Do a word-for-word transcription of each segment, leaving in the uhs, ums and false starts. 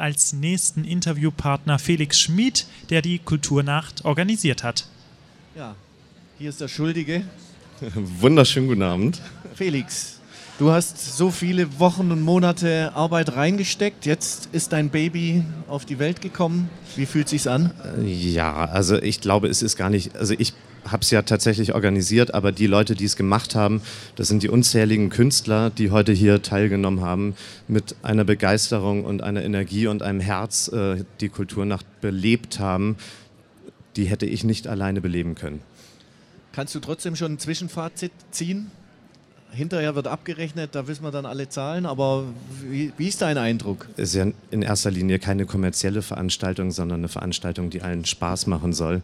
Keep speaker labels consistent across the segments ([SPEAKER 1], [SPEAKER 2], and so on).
[SPEAKER 1] als nächsten Interviewpartner Felix Schmid, der die Kulturnacht organisiert hat.
[SPEAKER 2] Ja, hier ist der Schuldige.
[SPEAKER 3] Wunderschönen guten Abend.
[SPEAKER 2] Felix, du hast so viele Wochen und Monate Arbeit reingesteckt. Jetzt ist dein Baby auf die Welt gekommen. Wie fühlt es sich an?
[SPEAKER 3] Ja, also ich glaube, es ist gar nicht, also ich habe es ja tatsächlich organisiert, aber die Leute, die es gemacht haben, das sind die unzähligen Künstler, die heute hier teilgenommen haben, mit einer Begeisterung und einer Energie und einem Herz äh, die Kulturnacht belebt haben, die hätte ich nicht alleine beleben können.
[SPEAKER 2] Kannst du trotzdem schon ein Zwischenfazit ziehen? Hinterher wird abgerechnet, da wissen wir dann alle Zahlen, aber wie, wie ist dein Eindruck?
[SPEAKER 3] Es ist ja in erster Linie keine kommerzielle Veranstaltung, sondern eine Veranstaltung, die allen Spaß machen soll.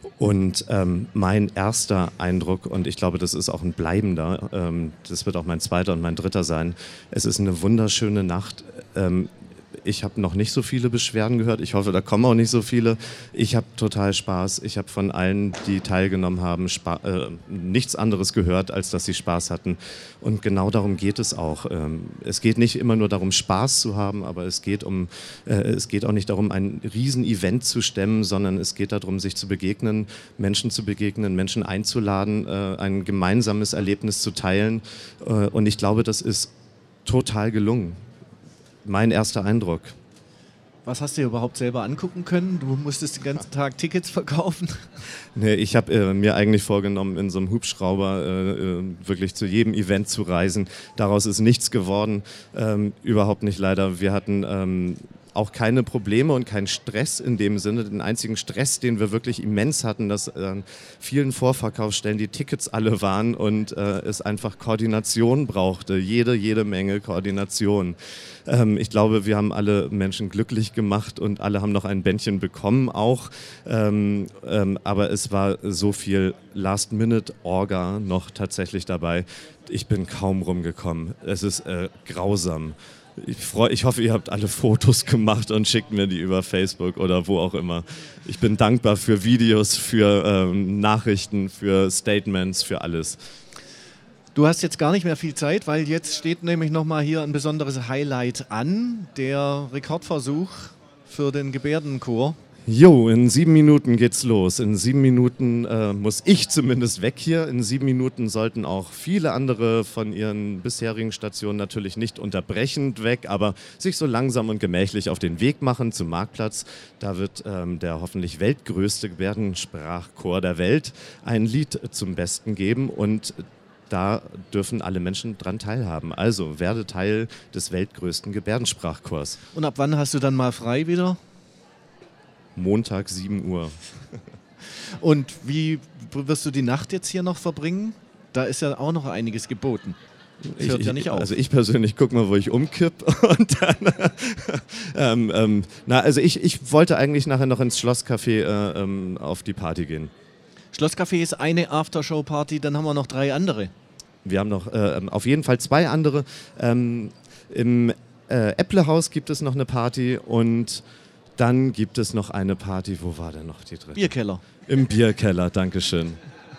[SPEAKER 3] Und ähm, mein erster Eindruck, und ich glaube, das ist auch ein bleibender, ähm, das wird auch mein zweiter und mein dritter sein, es ist eine wunderschöne Nacht. Ähm, Ich habe noch nicht so viele Beschwerden gehört. Ich hoffe, da kommen auch nicht so viele. Ich habe total Spaß. Ich habe von allen, die teilgenommen haben, Spa- äh, nichts anderes gehört, als dass sie Spaß hatten. Und genau darum geht es auch. Ähm, es geht nicht immer nur darum, Spaß zu haben, aber es geht, um, äh, es geht auch nicht darum, ein Riesen-Event zu stemmen, sondern es geht darum, sich zu begegnen, Menschen zu begegnen, Menschen einzuladen, äh, ein gemeinsames Erlebnis zu teilen. Äh, und ich glaube, das ist total gelungen. Mein erster Eindruck.
[SPEAKER 2] Was hast du dir überhaupt selber angucken können? Du musstest den ganzen Tag Tickets verkaufen.
[SPEAKER 3] Nee, ich habe äh, mir eigentlich vorgenommen, in so einem Hubschrauber äh, äh, wirklich zu jedem Event zu reisen. Daraus ist nichts geworden. Ähm, überhaupt nicht leider. Wir hatten ähm, auch keine Probleme und keinen Stress in dem Sinne. Den einzigen Stress, den wir wirklich immens hatten, dass an vielen Vorverkaufsstellen die Tickets alle waren und äh, es einfach Koordination brauchte. Jede, jede Menge Koordination. Ähm, ich glaube, wir haben alle Menschen glücklich gemacht und alle haben noch ein Bändchen bekommen auch. Ähm, ähm, aber es war so viel Last-Minute-Orga noch tatsächlich dabei. Ich bin kaum rumgekommen. Es ist äh, grausam. Ich, freu, ich hoffe, ihr habt alle Fotos gemacht und schickt mir die über Facebook oder wo auch immer. Ich bin dankbar für Videos, für ähm, Nachrichten, für Statements, für alles.
[SPEAKER 2] Du hast jetzt gar nicht mehr viel Zeit, weil jetzt steht nämlich nochmal hier ein besonderes Highlight an, der Rekordversuch für den Gebärdenchor.
[SPEAKER 3] Jo, in sieben Minuten geht's los. In sieben Minuten äh, muss ich zumindest weg hier. In sieben Minuten sollten auch viele andere von ihren bisherigen Stationen natürlich nicht unterbrechend weg, aber sich so langsam und gemächlich auf den Weg machen zum Marktplatz. Da wird ähm, der hoffentlich weltgrößte Gebärdensprachchor der Welt ein Lied zum Besten geben und da dürfen alle Menschen dran teilhaben. Also werde Teil des weltgrößten Gebärdensprachchors.
[SPEAKER 2] Und ab wann hast du dann mal frei wieder?
[SPEAKER 3] Montag sieben Uhr.
[SPEAKER 2] Und wie wirst du die Nacht jetzt hier noch verbringen? Da ist ja auch noch einiges geboten. Das hört
[SPEAKER 3] ich,
[SPEAKER 2] ja nicht auf.
[SPEAKER 3] Also ich persönlich gucke mal, wo ich umkipp. Und dann, ähm, ähm, na, also ich, ich wollte eigentlich nachher noch ins Schlosscafé äh, ähm, auf die Party gehen.
[SPEAKER 2] Schlosscafé ist eine Aftershow-Party, dann haben wir noch drei andere.
[SPEAKER 3] Wir haben noch äh, auf jeden Fall zwei andere. Ähm, Im äh, Äpplehaus gibt es noch eine Party und dann gibt es noch eine Party. Wo war denn noch die dritte?
[SPEAKER 2] Bierkeller.
[SPEAKER 3] Im Bierkeller, dankeschön.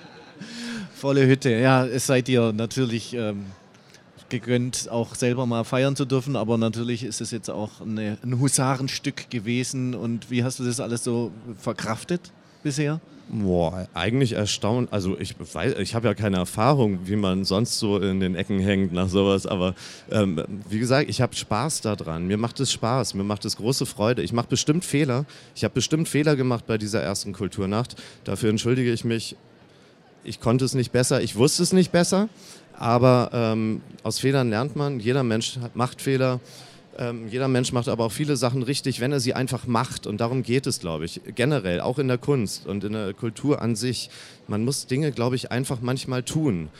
[SPEAKER 2] Volle Hütte. Ja, es seid ihr natürlich ähm, gegönnt, auch selber mal feiern zu dürfen, aber natürlich ist es jetzt auch eine, ein Husarenstück gewesen. Und wie hast du das alles so verkraftet bisher?
[SPEAKER 3] Boah, eigentlich erstaunt. Also ich weiß, ich habe ja keine Erfahrung, wie man sonst so in den Ecken hängt nach sowas, aber ähm, wie gesagt, ich habe Spaß daran. Mir macht es Spaß, mir macht es große Freude. Ich mache bestimmt Fehler. Ich habe bestimmt Fehler gemacht bei dieser ersten Kulturnacht. Dafür entschuldige ich mich. Ich konnte es nicht besser, ich wusste es nicht besser, aber ähm, aus Fehlern lernt man. Jeder Mensch hat, macht Fehler. Ähm, jeder Mensch macht aber auch viele Sachen richtig, wenn er sie einfach macht. Und darum geht es, glaube ich, generell, auch in der Kunst und in der Kultur an sich. Man muss Dinge, glaube ich, einfach manchmal tun.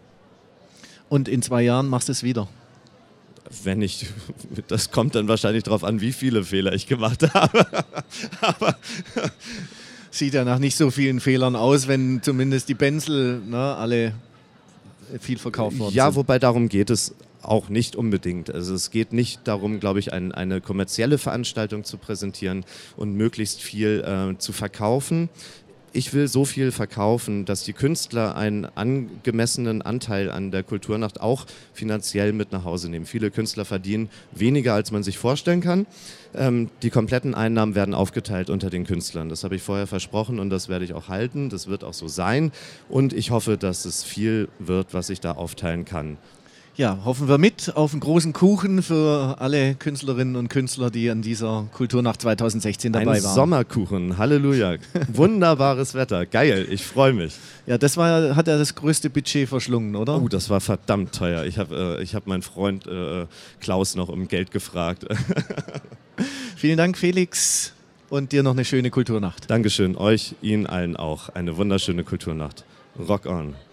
[SPEAKER 2] Und in zwei Jahren machst du es wieder?
[SPEAKER 3] Wenn ich, das kommt dann wahrscheinlich darauf an, wie viele Fehler ich gemacht habe. Aber
[SPEAKER 2] sieht ja nach nicht so vielen Fehlern aus, wenn zumindest die Benzel, ne, alle viel verkauft worden
[SPEAKER 3] ja,
[SPEAKER 2] sind.
[SPEAKER 3] Wobei darum geht es auch nicht unbedingt. Also es geht nicht darum, glaube ich, ein, eine kommerzielle Veranstaltung zu präsentieren und möglichst viel äh, zu verkaufen. ich will so viel verkaufen, dass die Künstler einen angemessenen Anteil an der Kulturnacht auch finanziell mit nach Hause nehmen. Viele Künstler verdienen weniger, als man sich vorstellen kann. Ähm, die kompletten Einnahmen werden aufgeteilt unter den Künstlern. Das habe ich vorher versprochen und das werde ich auch halten. Das wird auch so sein. Und ich hoffe, dass es viel wird, was ich da aufteilen kann.
[SPEAKER 2] Ja, hoffen wir mit auf einen großen Kuchen für alle Künstlerinnen und Künstler, die an dieser Kulturnacht zwanzig sechzehn dabei
[SPEAKER 3] Ein
[SPEAKER 2] waren.
[SPEAKER 3] Sommerkuchen, Halleluja. Wunderbares Wetter, geil, ich freue mich.
[SPEAKER 2] Ja, das war, hat ja das größte Budget verschlungen, oder?
[SPEAKER 3] Oh, das war verdammt teuer. Ich habe äh, ich hab meinen Freund äh, Klaus noch um Geld gefragt.
[SPEAKER 2] Vielen Dank, Felix, und dir noch eine schöne Kulturnacht.
[SPEAKER 3] Dankeschön, euch, Ihnen allen auch. Eine wunderschöne Kulturnacht. Rock on.